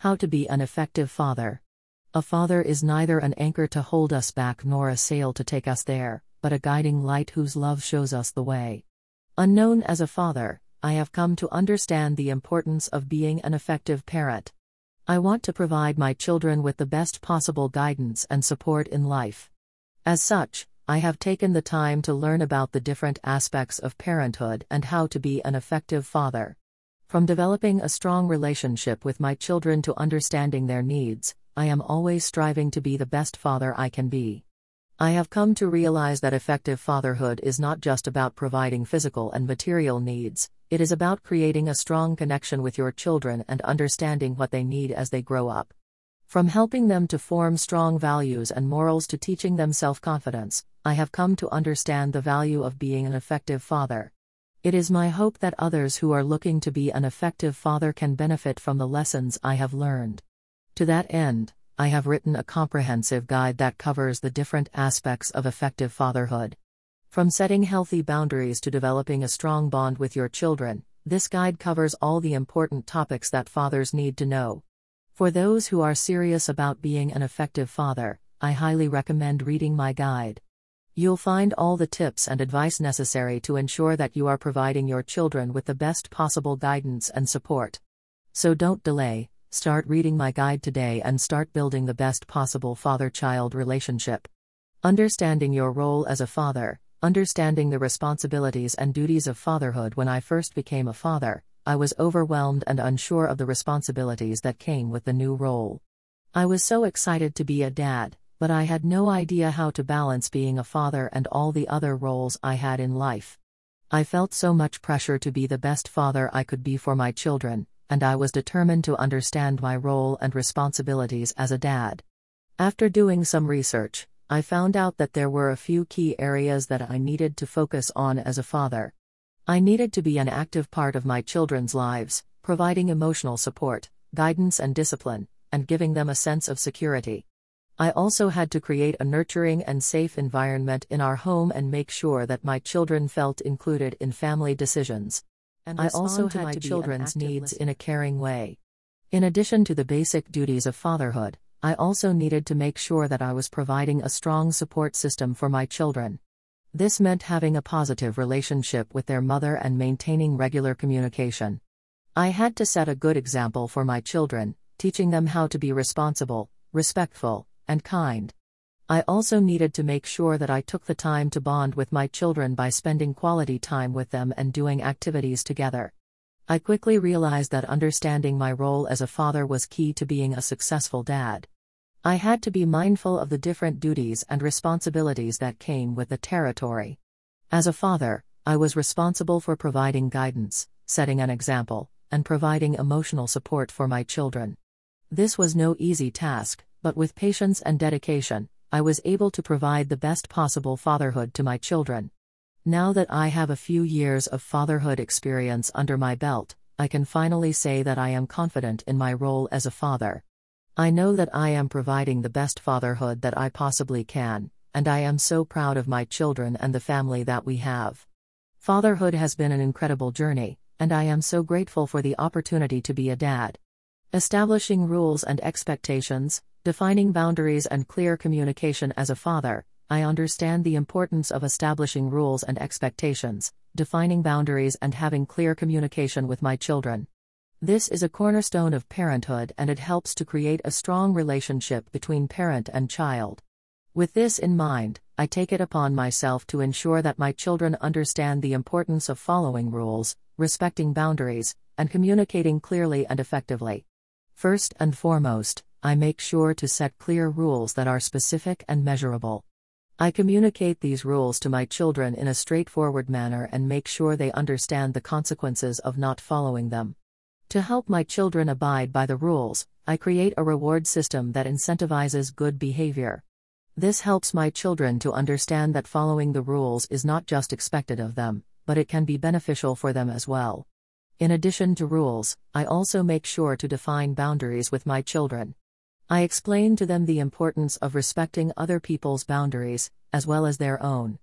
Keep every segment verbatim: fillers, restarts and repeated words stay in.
How to be an effective father. A father is neither an anchor to hold us back nor a sail to take us there, but a guiding light whose love shows us the way. Unknown as a father, I have come to understand the importance of being an effective parent. I want to provide my children with the best possible guidance and support in life. As such, I have taken the time to learn about the different aspects of parenthood and how to be an effective father. From developing a strong relationship with my children to understanding their needs, I am always striving to be the best father I can be. I have come to realize that effective fatherhood is not just about providing physical and material needs, it is about creating a strong connection with your children and understanding what they need as they grow up. From helping them to form strong values and morals to teaching them self-confidence, I have come to understand the value of being an effective father. It is my hope that others who are looking to be an effective father can benefit from the lessons I have learned. To that end, I have written a comprehensive guide that covers the different aspects of effective fatherhood. From setting healthy boundaries to developing a strong bond with your children, this guide covers all the important topics that fathers need to know. For those who are serious about being an effective father, I highly recommend reading my guide. You'll find all the tips and advice necessary to ensure that you are providing your children with the best possible guidance and support. So don't delay, start reading my guide today and start building the best possible father-child relationship. Understanding your role as a father. Understanding the responsibilities and duties of fatherhood. When I first became a father, I was overwhelmed and unsure of the responsibilities that came with the new role. I was so excited to be a dad, but I had no idea how to balance being a father and all the other roles I had in life. I felt so much pressure to be the best father I could be for my children, and I was determined to understand my role and responsibilities as a dad. After doing some research, I found out that there were a few key areas that I needed to focus on as a father. I needed to be an active part of my children's lives, providing emotional support, guidance and discipline, and giving them a sense of security. I also had to create a nurturing and safe environment in our home and make sure that my children felt included in family decisions. And I also had my children's needs in a caring way. In addition to the basic duties of fatherhood, I also needed to make sure that I was providing a strong support system for my children. This meant having a positive relationship with their mother and maintaining regular communication. I had to set a good example for my children, teaching them how to be responsible, respectful, and kind. I also needed to make sure that I took the time to bond with my children by spending quality time with them and doing activities together. I quickly realized that understanding my role as a father was key to being a successful dad. I had to be mindful of the different duties and responsibilities that came with the territory. As a father, I was responsible for providing guidance, setting an example, and providing emotional support for my children. This was no easy task, but with patience and dedication, I was able to provide the best possible fatherhood to my children. Now that I have a few years of fatherhood experience under my belt, I can finally say that I am confident in my role as a father. I know that I am providing the best fatherhood that I possibly can, and I am so proud of my children and the family that we have. Fatherhood has been an incredible journey, and I am so grateful for the opportunity to be a dad. Establishing rules and expectations, defining boundaries and clear communication. As a father, I understand the importance of establishing rules and expectations, defining boundaries and having clear communication with my children. This is a cornerstone of parenthood and it helps to create a strong relationship between parent and child. With this in mind, I take it upon myself to ensure that my children understand the importance of following rules, respecting boundaries, and communicating clearly and effectively. First and foremost, I make sure to set clear rules that are specific and measurable. I communicate these rules to my children in a straightforward manner and make sure they understand the consequences of not following them. To help my children abide by the rules, I create a reward system that incentivizes good behavior. This helps my children to understand that following the rules is not just expected of them, but it can be beneficial for them as well. In addition to rules, I also make sure to define boundaries with my children. I explain to them the importance of respecting other people's boundaries, as well as their own.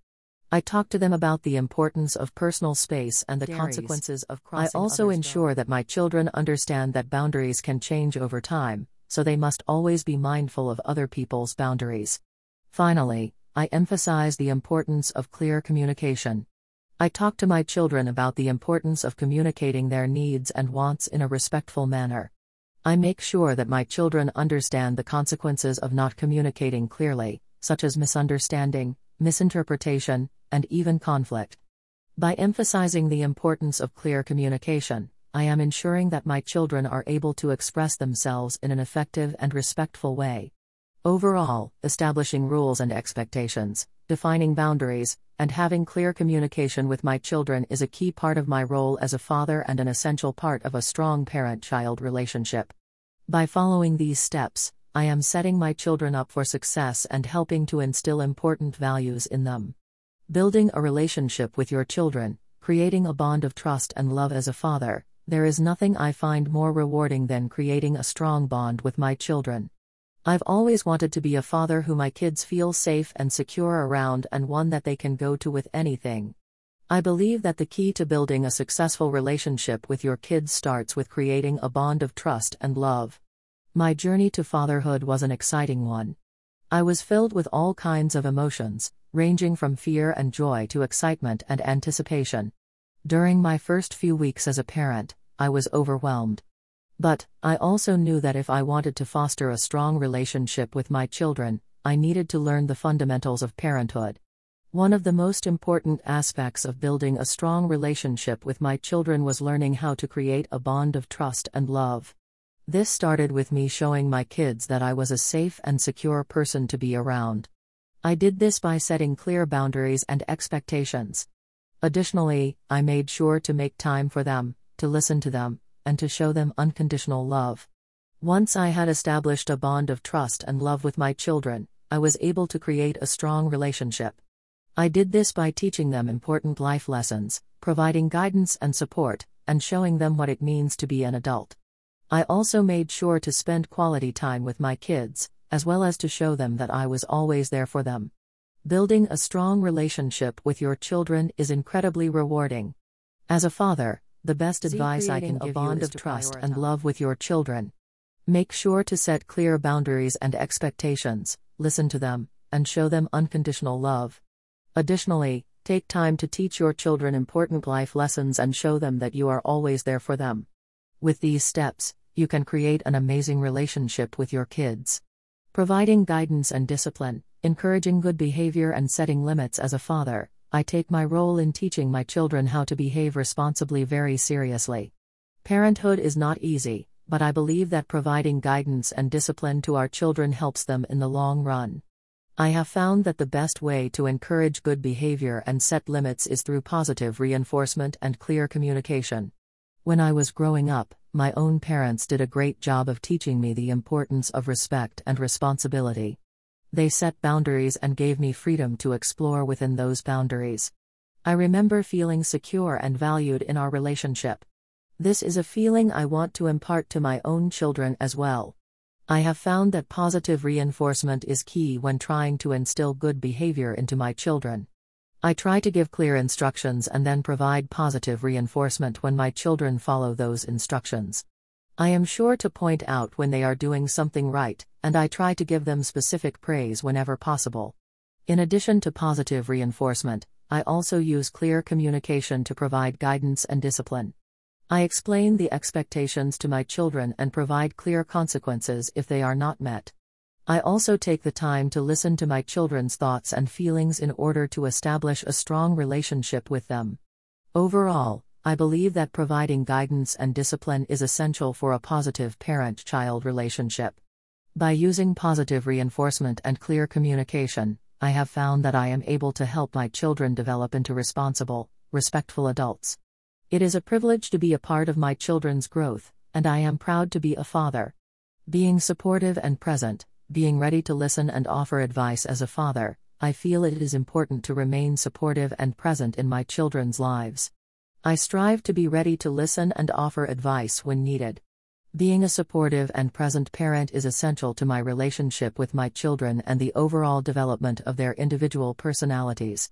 I talk to them about the importance of personal space and the Dairies. consequences of I crossing also others' ensure boundaries. that my children understand that boundaries can change over time, so they must always be mindful of other people's boundaries. Finally, I emphasize the importance of clear communication. I talk to my children about the importance of communicating their needs and wants in a respectful manner. I make sure that my children understand the consequences of not communicating clearly, such as misunderstanding, misinterpretation, and even conflict. By emphasizing the importance of clear communication, I am ensuring that my children are able to express themselves in an effective and respectful way. Overall, establishing rules and expectations, defining boundaries, and having clear communication with my children is a key part of my role as a father and an essential part of a strong parent-child relationship. By following these steps, I am setting my children up for success and helping to instill important values in them. Building a relationship with your children, creating a bond of trust and love as a father, there is nothing I find more rewarding than creating a strong bond with my children. I've always wanted to be a father who my kids feel safe and secure around and one that they can go to with anything. I believe that the key to building a successful relationship with your kids starts with creating a bond of trust and love. My journey to fatherhood was an exciting one. I was filled with all kinds of emotions, ranging from fear and joy to excitement and anticipation. During my first few weeks as a parent, I was overwhelmed. But, I also knew that if I wanted to foster a strong relationship with my children, I needed to learn the fundamentals of parenthood. One of the most important aspects of building a strong relationship with my children was learning how to create a bond of trust and love. This started with me showing my kids that I was a safe and secure person to be around. I did this by setting clear boundaries and expectations. Additionally, I made sure to make time for them, to listen to them, and to show them unconditional love. Once I had established a bond of trust and love with my children, I was able to create a strong relationship. I did this by teaching them important life lessons, providing guidance and support, and showing them what it means to be an adult. I also made sure to spend quality time with my kids, as well as to show them that I was always there for them. Building a strong relationship with your children is incredibly rewarding. As a father, the best advice I can give you is a bond of trust and love with your children. Make sure to set clear boundaries and expectations, listen to them, and show them unconditional love. Additionally, take time to teach your children important life lessons and show them that you are always there for them. With these steps, you can create an amazing relationship with your kids. Providing guidance and discipline, encouraging good behavior and setting limits as a father, I take my role in teaching my children how to behave responsibly very seriously. Parenthood is not easy, but I believe that providing guidance and discipline to our children helps them in the long run. I have found that the best way to encourage good behavior and set limits is through positive reinforcement and clear communication. When I was growing up, my own parents did a great job of teaching me the importance of respect and responsibility. They set boundaries and gave me freedom to explore within those boundaries. I remember feeling secure and valued in our relationship. This is a feeling I want to impart to my own children as well. I have found that positive reinforcement is key when trying to instill good behavior into my children. I try to give clear instructions and then provide positive reinforcement when my children follow those instructions. I am sure to point out when they are doing something right, and I try to give them specific praise whenever possible. In addition to positive reinforcement, I also use clear communication to provide guidance and discipline. I explain the expectations to my children and provide clear consequences if they are not met. I also take the time to listen to my children's thoughts and feelings in order to establish a strong relationship with them. Overall, I believe that providing guidance and discipline is essential for a positive parent-child relationship. By using positive reinforcement and clear communication, I have found that I am able to help my children develop into responsible, respectful adults. It is a privilege to be a part of my children's growth, and I am proud to be a father. Being supportive and present, being ready to listen and offer advice as a father, I feel it is important to remain supportive and present in my children's lives. I strive to be ready to listen and offer advice when needed. Being a supportive and present parent is essential to my relationship with my children and the overall development of their individual personalities.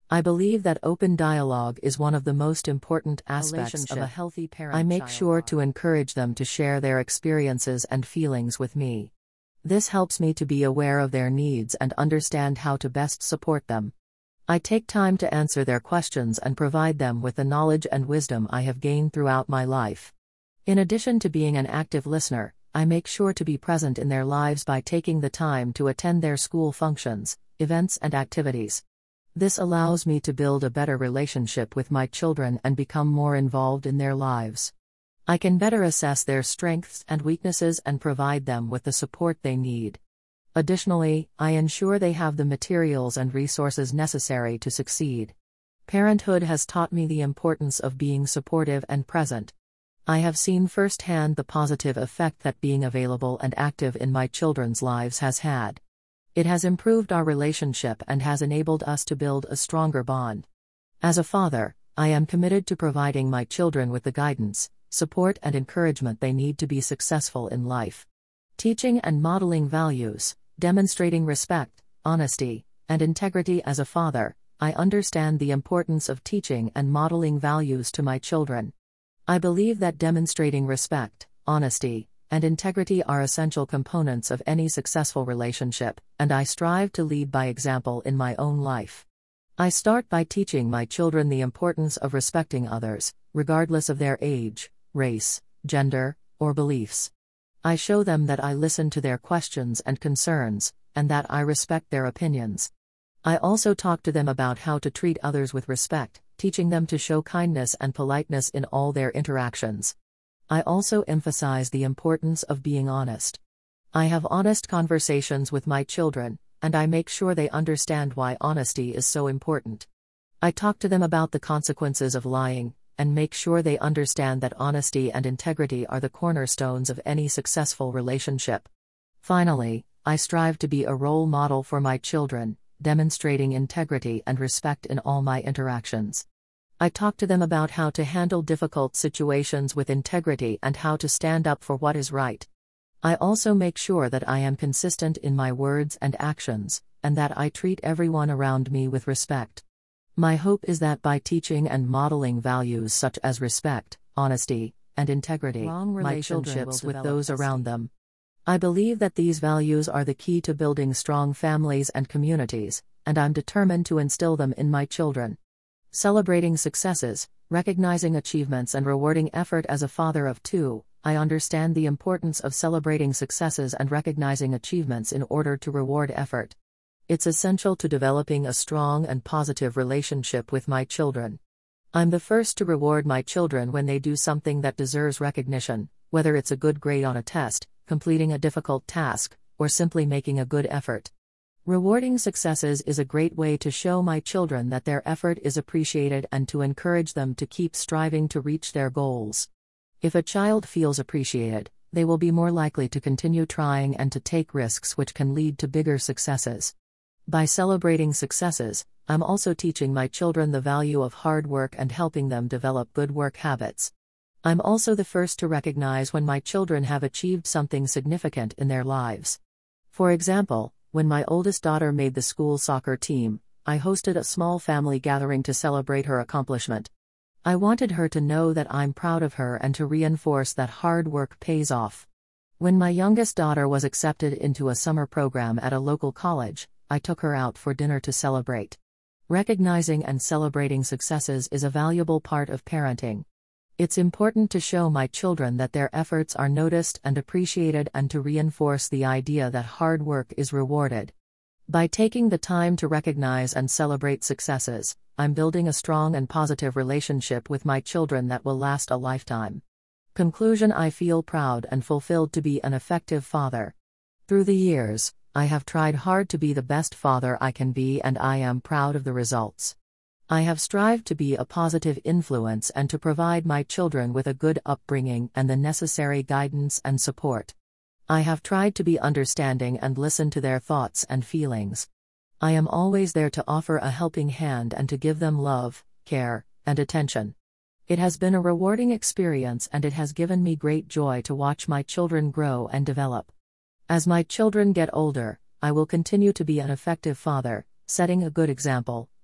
I believe that open dialogue is one of the most important aspects of a healthy parent. I make sure to encourage them to share their experiences and feelings with me. This helps me to be aware of their needs and understand how to best support them. I take time to answer their questions and provide them with the knowledge and wisdom I have gained throughout my life. In addition to being an active listener, I make sure to be present in their lives by taking the time to attend their school functions, events, and activities. This allows me to build a better relationship with my children and become more involved in their lives. I can better assess their strengths and weaknesses and provide them with the support they need. Additionally, I ensure they have the materials and resources necessary to succeed. Parenthood has taught me the importance of being supportive and present. I have seen firsthand the positive effect that being available and active in my children's lives has had. It has improved our relationship and has enabled us to build a stronger bond. As a father, I am committed to providing my children with the guidance, support, and encouragement they need to be successful in life. Teaching and modeling values, demonstrating respect, honesty, and integrity. As a father, I understand the importance of teaching and modeling values to my children. I believe that demonstrating respect, honesty, and integrity are essential components of any successful relationship, and I strive to lead by example in my own life. I start by teaching my children the importance of respecting others, regardless of their age, race, gender, or beliefs. I show them that I listen to their questions and concerns, and that I respect their opinions. I also talk to them about how to treat others with respect, teaching them to show kindness and politeness in all their interactions. I also emphasize the importance of being honest. I have honest conversations with my children, and I make sure they understand why honesty is so important. I talk to them about the consequences of lying, and make sure they understand that honesty and integrity are the cornerstones of any successful relationship. Finally, I strive to be a role model for my children, demonstrating integrity and respect in all my interactions. I talk to them about how to handle difficult situations with integrity and how to stand up for what is right. I also make sure that I am consistent in my words and actions, and that I treat everyone around me with respect. My hope is that by teaching and modeling values such as respect, honesty, and integrity, my relationships with those around them. I believe that these values are the key to building strong families and communities, and I'm determined to instill them in my children. Celebrating successes, recognizing achievements, and rewarding effort. As a father of two, I understand the importance of celebrating successes and recognizing achievements in order to reward effort. It's essential to developing a strong and positive relationship with my children. I'm the first to reward my children when they do something that deserves recognition, whether it's a good grade on a test, completing a difficult task, or simply making a good effort. Rewarding successes is a great way to show my children that their effort is appreciated and to encourage them to keep striving to reach their goals. If a child feels appreciated, they will be more likely to continue trying and to take risks, which can lead to bigger successes. By celebrating successes, I'm also teaching my children the value of hard work and helping them develop good work habits. I'm also the first to recognize when my children have achieved something significant in their lives. For example, when my oldest daughter made the school soccer team, I hosted a small family gathering to celebrate her accomplishment. I wanted her to know that I'm proud of her and to reinforce that hard work pays off. When my youngest daughter was accepted into a summer program at a local college, I took her out for dinner to celebrate. Recognizing and celebrating successes is a valuable part of parenting. It's important to show my children that their efforts are noticed and appreciated and to reinforce the idea that hard work is rewarded. By taking the time to recognize and celebrate successes, I'm building a strong and positive relationship with my children that will last a lifetime. Conclusion: I feel proud and fulfilled to be an effective father. Through the years, I have tried hard to be the best father I can be, and I am proud of the results. I have strived to be a positive influence and to provide my children with a good upbringing and the necessary guidance and support. I have tried to be understanding and listen to their thoughts and feelings. I am always there to offer a helping hand and to give them love, care, and attention. It has been a rewarding experience, and it has given me great joy to watch my children grow and develop. As my children get older, I will continue to be an effective father, setting a good example,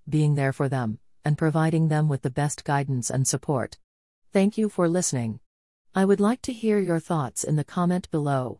being there for them, and providing them with the best guidance and support. Thank you for listening. I would like to hear your thoughts in the comment below.